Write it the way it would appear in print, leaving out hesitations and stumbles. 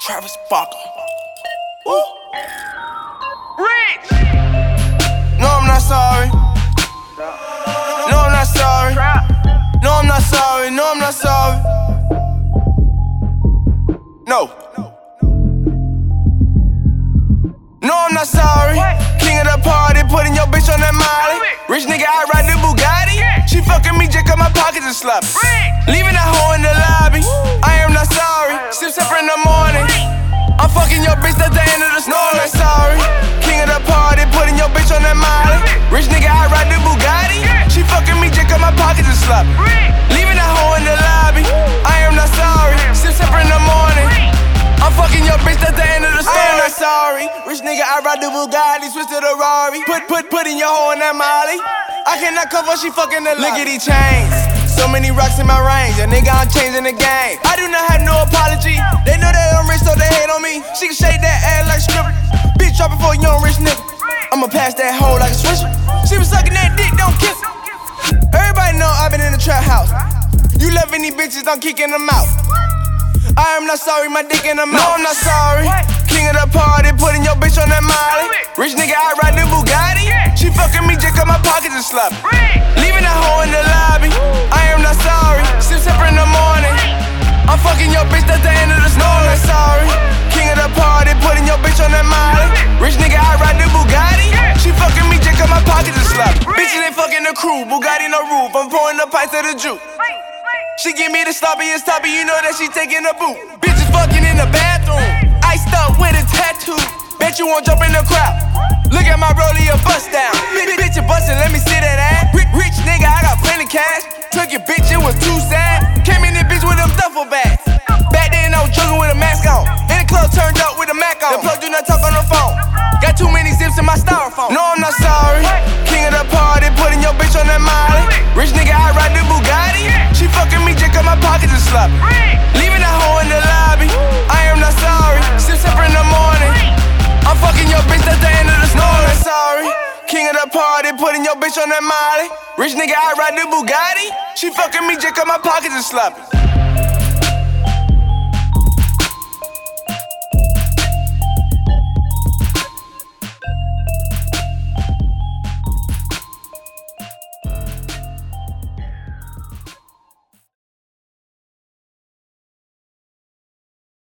Travis Barker. Woo. Rich! No, I'm not sorry. No, I'm not sorry. No, I'm not sorry. No, I'm not sorry. No. No, I'm not sorry. King of the party, putting your bitch on that Molly. Rich nigga, I ride the Bugatti. She fucking me, jack up my pockets and sloppy. Leaving that hoe in the lobby. I am not sorry. Sip separate in the morning. I'm fucking your bitch at the end of the story. No, I'm not sorry. King of the party, putting your bitch on that Molly. Rich nigga, I ride the Bugatti. She fucking me, jack up my pockets and sloppy. Leaving that hoe in the lobby. I am not sorry. Sip separate in the morning. I'm fucking your bitch at the end of the story. I am not sorry. Rich nigga, I ride the Bugatti, switch to the Rari. Put in your hoe in that Molly. I cannot cover, she fucking the look at these chains. So many rocks in my range, a nigga, I'm changing the game. I do not have no apology. They know that I'm rich, so they hate on me. She can shake that ass like a stripper. Bitch, drop it for a young rich nigga. I'ma pass that hoe like a swisher. She was sucking that dick, don't kiss her. Everybody know I've been in the trap house. You love any bitches, I'm kicking them out. I am not sorry, my dick in the mouth. No, I'm not sorry. King of the party, putting your bitch on that Molly. Rich nigga, I ride the Bugatti. She fucking me, jack up my pockets and sloppy. Leaving that hoe in the lobby. I am not sorry. Sip separate in the morning. I'm fucking your bitch at the end of the story. No, I'm not sorry. King of the party, putting your bitch on that Molly. Rich nigga, I ride the Bugatti. She fucking me, jack up my pockets and sloppy. Bitches ain't fucking the crew, Bugatti no roof. I'm pouring the pipes to the juke. She give me the sloppy and stoppy, you know that she taking the boot. Bitches fucking in the bathroom, iced up with a tattoo. Bet you won't jump in the crowd. Look at my rollie, a bust down. Bitch, you bustin', let me see that ass. Rich nigga, I got plenty cash. Took your bitch, it was too sad. Came in this bitch with them duffel bags. Back then I was jugging with a mask on. In the club turned up with a Mac on. The plug do not talk on the phone. Got too many zips in my styrofoam. No, I'm not sorry. King of the party, putting your bitch on that Molly. Rich nigga, I ride the Bugatti. She fucking me, jack up my pockets and sloppy. Leaving that hoe in the lobby. I am not sorry. Sip separate in the morning. I'm fucking your bitch at the end of the story. No, I'm not sorry. King of the party, putting your bitch on that Molly. Rich nigga, I ride the Bugatti. She fucking me, jack up my pockets and sloppy.